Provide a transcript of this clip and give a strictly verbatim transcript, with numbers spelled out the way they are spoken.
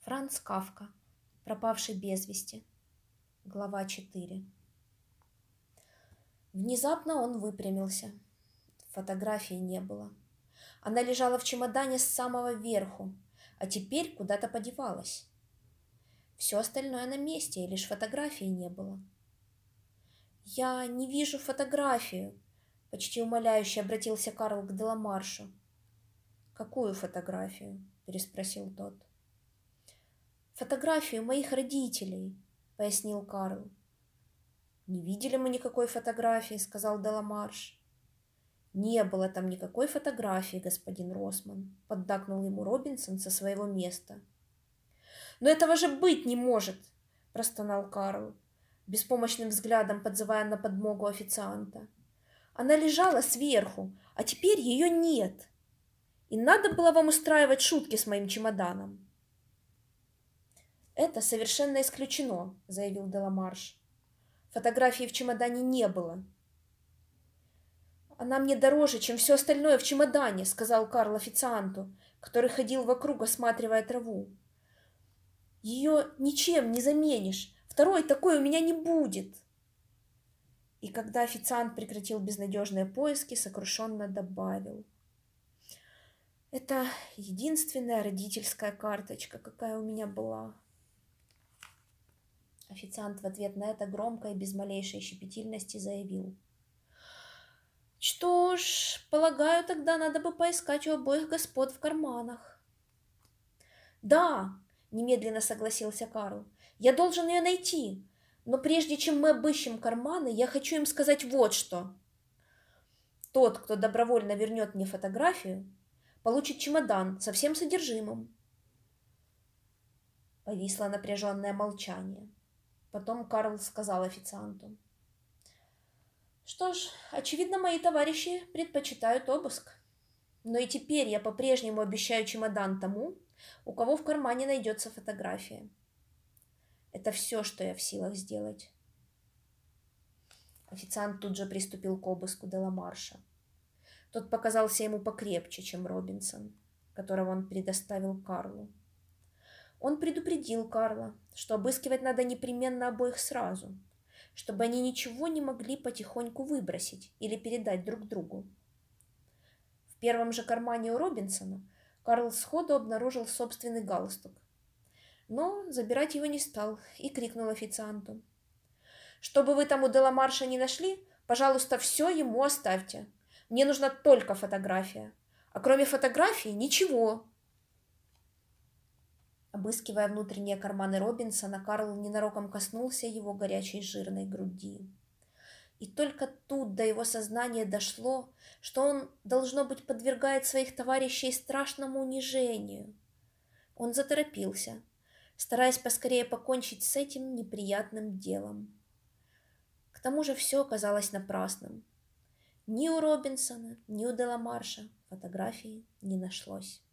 Франц Кафка. Пропавший без вести. Глава четыре. Внезапно он выпрямился. Фотографии не было. Она лежала в чемодане с самого верху, а теперь куда-то подевалась. Все остальное на месте, и лишь фотографии не было. «Я не вижу фотографию», — почти умоляюще обратился Карл к Деламаршу. «Какую фотографию?» — переспросил тот. «Фотографию моих родителей», — пояснил Карл. «Не видели мы никакой фотографии», — сказал Деламарш. «Не было там никакой фотографии, господин Росман», — поддакнул ему Робинсон со своего места. «Но этого же быть не может!» — простонал Карл, беспомощным взглядом подзывая на подмогу официанта. «Она лежала сверху, а теперь ее нет. И надо было вам устраивать шутки с моим чемоданом». «Это совершенно исключено», — заявил Деламарш. «Фотографии в чемодане не было». «Она мне дороже, чем все остальное в чемодане», — сказал Карл официанту, который ходил вокруг, осматривая траву. «Ее ничем не заменишь. Второй такой у меня не будет». И когда официант прекратил безнадежные поиски, сокрушенно добавил: «Это единственная родительская карточка, какая у меня была». Официант в ответ на это громко и без малейшей щепетильности заявил: «Что ж, полагаю, тогда надо бы поискать у обоих господ в карманах». «Да», — немедленно согласился Карл, — «я должен ее найти. Но прежде чем мы обыщем карманы, я хочу им сказать вот что. Тот, кто добровольно вернет мне фотографию, получит чемодан со всем содержимым». Повисло напряженное молчание. Потом Карл сказал официанту: «Что ж, очевидно, мои товарищи предпочитают обыск. Но и теперь я по-прежнему обещаю чемодан тому, у кого в кармане найдется фотография. Это все, что я в силах сделать». Официант тут же приступил к обыску Деламарша. Тот показался ему покрепче, чем Робинсон, которого он предоставил Карлу. Он предупредил Карла, что обыскивать надо непременно обоих сразу, чтобы они ничего не могли потихоньку выбросить или передать друг другу. В первом же кармане у Робинсона Карл сходу обнаружил собственный галстук, но забирать его не стал и крикнул официанту: «Что бы вы там у Деламарша не нашли, пожалуйста, все ему оставьте. Мне нужна только фотография, а кроме фотографии ничего». Обыскивая внутренние карманы Робинсона, Карл ненароком коснулся его горячей жирной груди. И только тут до его сознания дошло, что он, должно быть, подвергает своих товарищей страшному унижению. Он заторопился, стараясь поскорее покончить с этим неприятным делом. К тому же все оказалось напрасным. Ни у Робинсона, ни у Деламарша фотографии не нашлось.